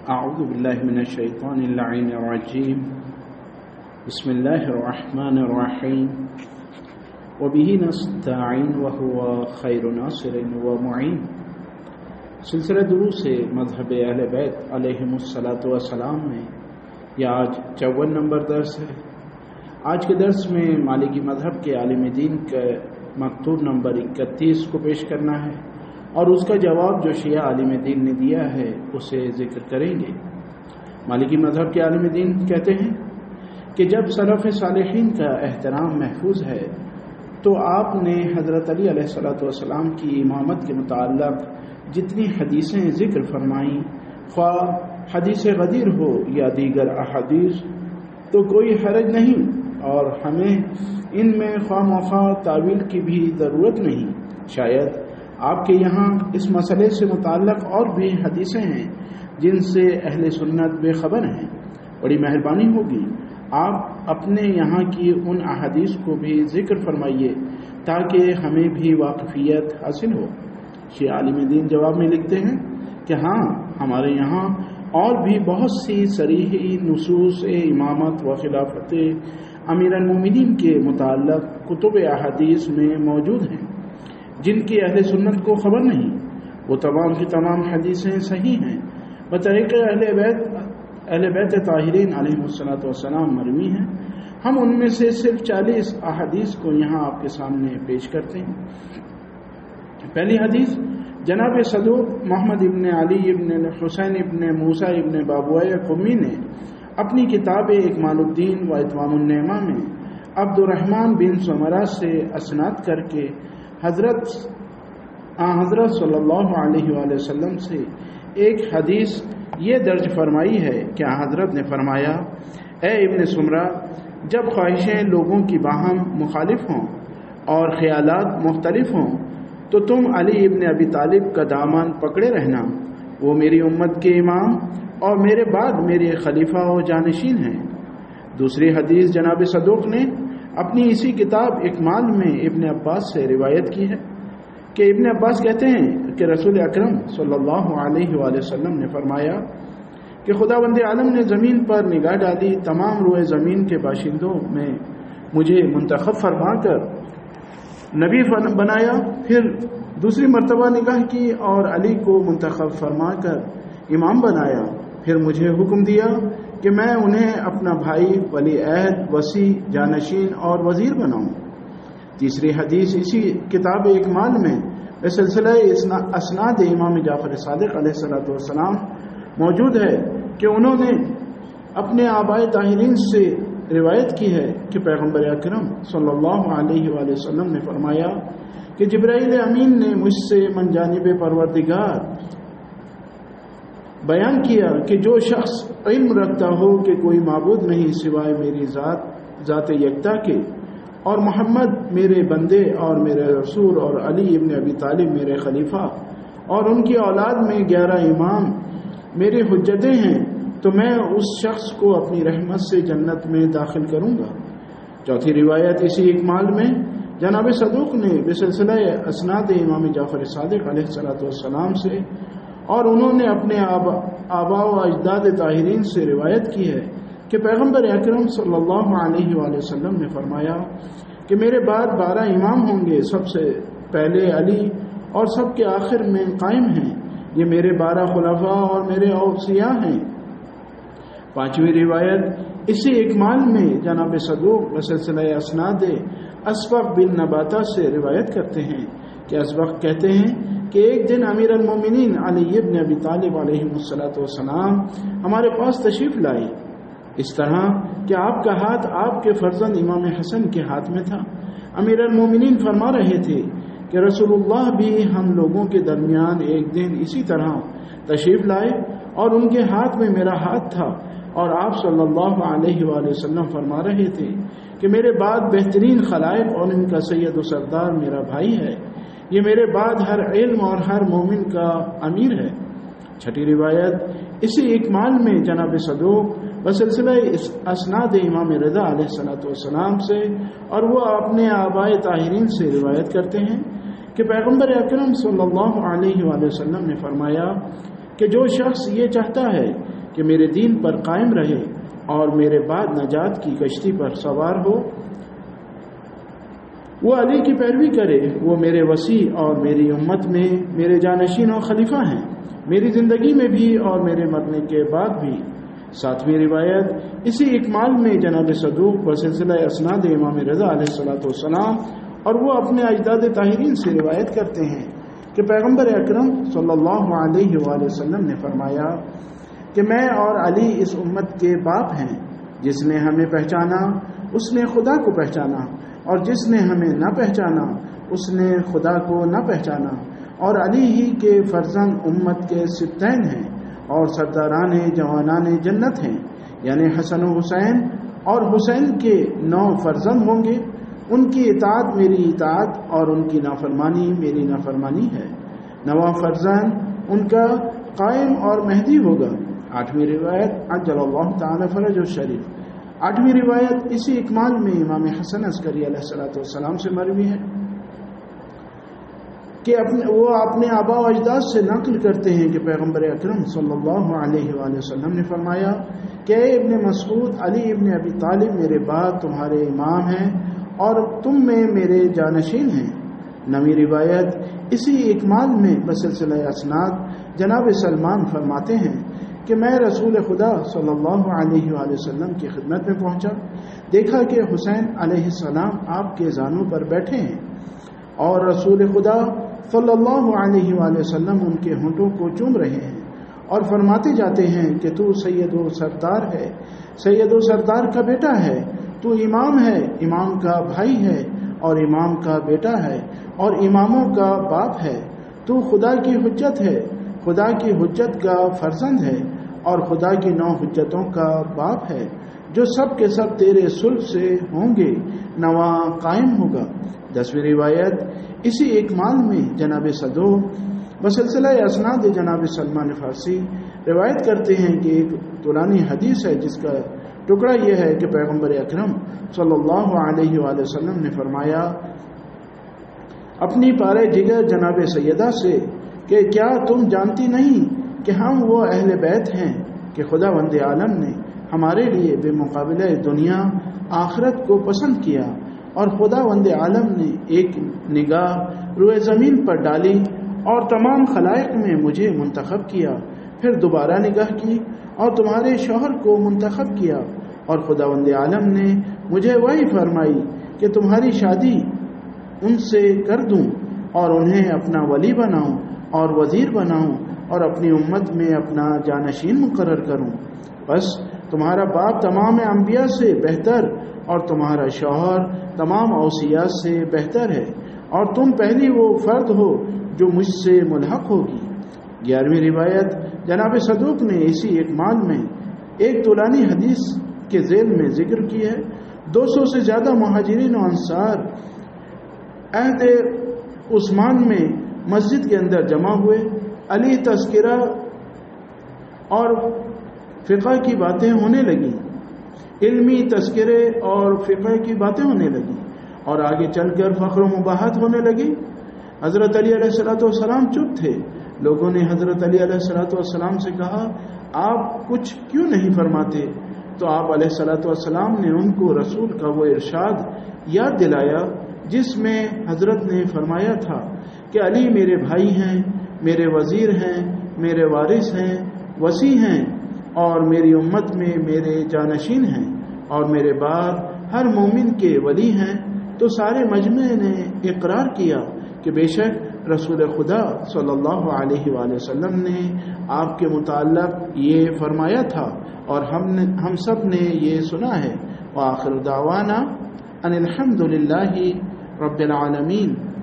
اعوذ باللہ من الشیطان اللعین الرجیم بسم اللہ الرحمن الرحیم وبہ نستعین وہو خیر ناصر ومعین۔ سلسلہ دروس مذہب اہل بیت علیہم الصلاۃ والسلام میں یہ آج 54 نمبر درس ہے۔ آج کے درس میں مالکی مذہب کے عالم دین کا مکتوب نمبر 31 کو پیش کرنا ہے اور اس کا جواب جو شیعہ عالم دین نے دیا ہے اسے ذکر کریں گے۔ مالکی مذہب کے عالم دین کہتے ہیں کہ جب سلف صالحین کا احترام محفوظ ہے تو آپ نے حضرت علی علیہ الصلوۃ والسلام کی امامت کے متعلق جتنی حدیثیں ذکر فرمائیں، خواہ حدیث غدیر ہو یا دیگر احادیث، تو کوئی حرج نہیں اور ہمیں ان میں خواہ مخواہ تعویل کی بھی ضرورت نہیں۔ شاید آپ کے یہاں اس مسئلے سے متعلق اور بھی حدیثیں ہیں جن سے اہل سنت بے خبر ہیں۔ بڑی مہربانی ہوگی آپ اپنے یہاں کی ان احادیث کو بھی ذکر فرمائیے تاکہ ہمیں بھی واقفیت حاصل ہو۔ شیعہ عالم دین جواب میں لکھتے ہیں کہ ہاں، ہمارے یہاں اور بھی بہت سی صریح نصوص امامت و خلافت امیر المومنین کے متعلق کتب احادیث میں موجود ہیں جن کی اہل سنت کو خبر نہیں۔ وہ تمام کی تمام حدیثیں صحیح ہیں، بطریق اہل بیت طاہرین علیہم الصلوۃ والسلام مروی ہیں۔ ہم ان میں سے صرف 40 احادیث کو یہاں آپ کے سامنے پیش کرتے ہیں۔ پہلی حدیث جناب صدوق محمد ابن علی ابن حسین ابن موسیٰ ابن بابویہ قمی نے اپنی کتاب اکمال الدین و اتمام النعمہ میں عبد الرحمن بن سمرہ سے اسناد کر کے حضرت صلی اللہ علیہ وآلہ وسلم سے ایک حدیث یہ درج فرمائی ہے کہ حضرت نے فرمایا، اے ابن سمرہ، جب خواہشیں لوگوں کی باہم مخالف ہوں اور خیالات مختلف ہوں تو تم علی ابن ابی طالب کا دامن پکڑے رہنا، وہ میری امت کے امام اور میرے بعد میرے خلیفہ و جانشین ہیں۔ دوسری حدیث جناب صدوق نے اپنی اسی کتاب اکمال میں ابن عباس سے روایت کی ہے کہ ابن عباس کہتے ہیں کہ رسول اکرم صلی اللہ علیہ وآلہ وسلم نے فرمایا کہ خداوند عالم نے زمین پر نگاہ ڈالی، تمام روئے زمین کے باشندوں میں مجھے منتخب فرما کر نبی بنایا، پھر دوسری مرتبہ نگاہ کی اور علی کو منتخب فرما کر امام بنایا، پھر مجھے حکم دیا کہ میں انہیں اپنا بھائی ولی عہد، وصی، جانشین اور وزیر بناؤں۔ تیسری حدیث اسی کتاب اکمال میں سلسلہ اسناد امام جعفر صادق علیہ الصلوۃ والسلام موجود ہے کہ انہوں نے اپنے آبائے طاہرین سے روایت کی ہے کہ پیغمبر اکرم صلی اللہ علیہ وآلہ وسلم نے فرمایا کہ جبرائیل امین نے مجھ سے من جانب پروردگار بیان کیا کہ جو شخص علم رکھتا ہو کہ کوئی معبود نہیں سوائے میری ذات یکتا کے، اور محمد میرے بندے اور میرے رسول، اور علی ابن ابی طالب میرے خلیفہ، اور ان کی اولاد میں 11 امام میرے حجتیں ہیں، تو میں اس شخص کو اپنی رحمت سے جنت میں داخل کروں گا۔ چوتھی روایت اسی اکمال میں جناب صدوق نے بسلسلہ اسناد امام جعفر صادق علیہ الصلوۃ والسلام سے، اور انہوں نے اپنے آباء و اجداد طاہرین سے روایت کی ہے کہ پیغمبر اکرم صلی اللہ علیہ وآلہ وسلم نے فرمایا کہ میرے بعد 12 امام ہوں گے، سب سے پہلے علی اور سب کے آخر میں قائم ہیں، یہ میرے 12 خلفاء اور میرے اوصیاء ہیں۔ پانچویں روایت اسی اکمال میں جناب صدوق بسلسلہ اسناد اسبق بن نباتہ سے روایت کرتے ہیں کہ اسبق کہتے ہیں کہ ایک دن امیر المومنین علی ابن ابی طالب علیہ الصلوۃ والسلام ہمارے پاس تشریف لائے، اس طرح کہ آپ کا ہاتھ آپ کے فرزند امام حسن کے ہاتھ میں تھا۔ امیر المومنین فرما رہے تھے کہ رسول اللہ بھی ہم لوگوں کے درمیان ایک دن اسی طرح تشریف لائے اور ان کے ہاتھ میں میرا ہاتھ تھا، اور آپ صلی اللہ علیہ وآلہ وسلم فرما رہے تھے کہ میرے بعد بہترین خلائق اور ان کا سید و سردار میرا بھائی ہے، یہ میرے بعد ہر علم اور ہر مومن کا امیر ہے۔ چھٹی روایت اسی اکمال میں جناب صدوق بسلسلہ اسناد امام رضا علیہ الصلوۃ والسلام سے، اور وہ اپنے آبائے طاہرین سے روایت کرتے ہیں کہ پیغمبر اکرم صلی اللہ علیہ وآلہ وسلم نے فرمایا کہ جو شخص یہ چاہتا ہے کہ میرے دین پر قائم رہے اور میرے بعد نجات کی کشتی پر سوار ہو، وہ علی کی پیروی کرے، وہ میرے وسیع اور میری امت میں میرے جانشین اور خلیفہ ہیں، میری زندگی میں بھی اور میرے مرنے کے بعد بھی۔ ساتویں روایت اسی اکمال میں جناب صدوق بسلسلہ اسناد امام رضا علیہ الصلوۃ والسلام اور وہ اپنے اجداد طاہرین سے روایت کرتے ہیں کہ پیغمبر اکرم صلی اللہ علیہ وآلہ وسلم نے فرمایا کہ میں اور علی اس امت کے باپ ہیں، جس نے ہمیں پہچانا اس نے خدا کو پہچانا، اور جس نے ہمیں نہ پہچانا اس نے خدا کو نہ پہچانا، اور علی ہی کے فرزند امت کے سبطین ہیں اور سرداران جوانان جنت ہیں، یعنی حسن و حسین، اور حسین کے 9 فرزند ہوں گے، ان کی اطاعت میری اطاعت اور ان کی نافرمانی میری نافرمانی ہے، 9واں فرزند ان کا قائم اور مہدی ہوگا۔ 8ویں روایت عجل اللہ تعالی فرج الشریف، 8ویں روایت اسی اکمال میں امام حسن عسکری علیہ الصلوۃ والسلام سے مروی ہے کہ وہ اپنے آبا و اجداد سے نقل کرتے ہیں کہ پیغمبر اکرم صلی اللہ علیہ وآلہ وسلم نے فرمایا کہ اے ابن مسعود، علی ابن ابی طالب میرے بعد تمہارے امام ہیں اور تم میں میرے جانشین ہیں۔ 9ویں روایت اسی اکمال میں بسلسلہ اسناد جناب سلمان فرماتے ہیں کہ میں رسول خدا صلی اللہ علیہ وآلہ وسلم کی خدمت میں پہنچا، دیکھا کہ حسین علیہ السلام آپ کے زانوں پر بیٹھے ہیں اور رسول خدا صلی اللہ علیہ وآلہ وسلم ان کے ہونٹوں کو چوم رہے ہیں اور فرماتے جاتے ہیں کہ تو سید و سردار ہے، سید و سردار کا بیٹا ہے، تو امام ہے، امام کا بھائی ہے اور امام کا بیٹا ہے اور اماموں کا باپ ہے، تو خدا کی حجت ہے، خدا کی حجت کا فرزند ہے اور خدا کی 9 حجتوں کا باپ ہے، جو سب کے سب تیرے صلب سے ہوں گے، 9واں قائم ہوگا۔ 10ویں روایت اسی اکمال میں جناب صدوق بسلسلہ اسناد جناب سلمان فارسی روایت کرتے ہیں کہ ایک طولانی حدیث ہے جس کا ٹکڑا یہ ہے کہ پیغمبر اکرم صلی اللہ علیہ وآلہ وسلم نے فرمایا اپنی پارے جگر جناب سیدہ سے کہ کیا تم جانتی نہیں کہ ہم وہ اہل بیت ہیں کہ خداوند عالم نے ہمارے لیے بے مقابلہ دنیا آخرت کو پسند کیا، اور خداوند عالم نے ایک نگاہ روئے زمین پر ڈالی اور تمام خلائق میں مجھے منتخب کیا، پھر دوبارہ نگاہ کی اور تمہارے شوہر کو منتخب کیا، اور خداوند عالم نے مجھے وحی فرمائی کہ تمہاری شادی ان سے کر دوں اور انہیں اپنا ولی بناؤں اور وزیر بناؤں اور اپنی امت میں اپنا جانشین مقرر کروں، بس تمہارا باپ تمام انبیاء سے بہتر اور تمہارا شوہر تمام اوصیاء سے بہتر ہے، اور تم پہلی وہ فرد ہو جو مجھ سے ملحق ہوگی۔ 11ویں روایت جناب صدوق نے اسی اکمال میں ایک طولانی حدیث کے ذیل میں ذکر کی ہے۔ 200 سے زیادہ مہاجرین و انصار عہد عثمان میں مسجد کے اندر جمع ہوئے، علی تذکرہ اور فقہ کی باتیں ہونے لگیں، علمی تذکرے اور فقہ کی باتیں ہونے لگیں، اور آگے چل کر فخر و مباحثت ہونے لگی۔ حضرت علی علیہ الصلوۃ والسلام چپ تھے۔ لوگوں نے حضرت علی علیہ الصلوۃ والسلام سے کہا آپ کچھ کیوں نہیں فرماتے؟ تو آپ علیہ الصلوۃ والسلام نے ان کو رسول کا وہ ارشاد یاد دلایا جس میں حضرت نے فرمایا تھا کہ علی میرے بھائی ہیں، میرے وزیر ہیں، میرے وارث ہیں، وصی ہیں اور میری امت میں میرے جانشین ہیں اور میرے بعد ہر مومن کے ولی ہیں۔ تو سارے مجمع نے اقرار کیا کہ بے شک رسول خدا صلی اللہ علیہ وآلہ وسلم نے آپ کے متعلق یہ فرمایا تھا اور ہم سب نے یہ سنا ہے۔ وآخر دعوانا ان الحمد للہ رب العالمین۔